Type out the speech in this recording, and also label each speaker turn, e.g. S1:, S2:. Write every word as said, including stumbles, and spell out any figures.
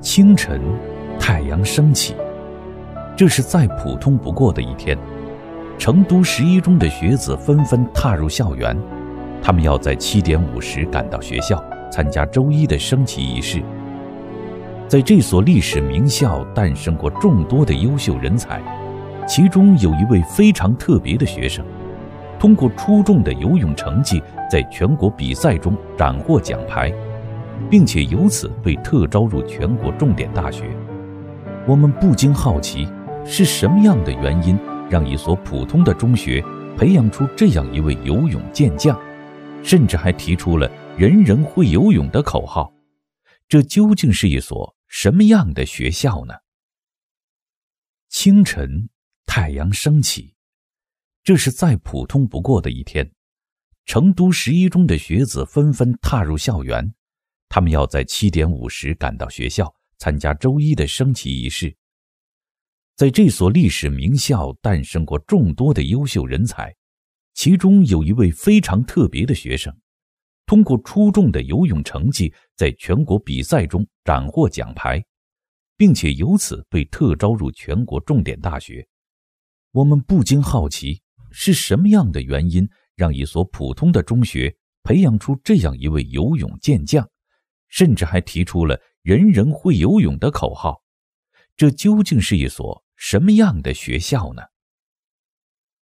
S1: 清晨，太阳升起，这是再普通不过的一天。成都十一中的学子纷纷踏入校园，他们要在七点五十赶到学校，参加周一的升旗仪式。在这所历史名校诞生过众多的优秀人才，其中有一位非常特别的学生，通过出众的游泳成绩，在全国比赛中斩获奖牌，并且由此被特招入全国重点大学。我们不禁好奇，是什么样的原因让一所普通的中学培养出这样一位游泳健将，甚至还提出了人人会游泳的口号？这究竟是一所什么样的学校呢？清晨，太阳升起，这是再普通不过的一天。成都十一中的学子纷纷踏入校园，他们要在七点五十赶到学校，参加周一的升旗仪式。在这所历史名校诞生过众多的优秀人才，其中有一位非常特别的学生，通过出众的游泳成绩，在全国比赛中斩获奖牌，并且由此被特招入全国重点大学。我们不禁好奇，是什么样的原因让一所普通的中学培养出这样一位游泳健将，甚至还提出了人人会游泳的口号？这究竟是一所什么样的学校呢？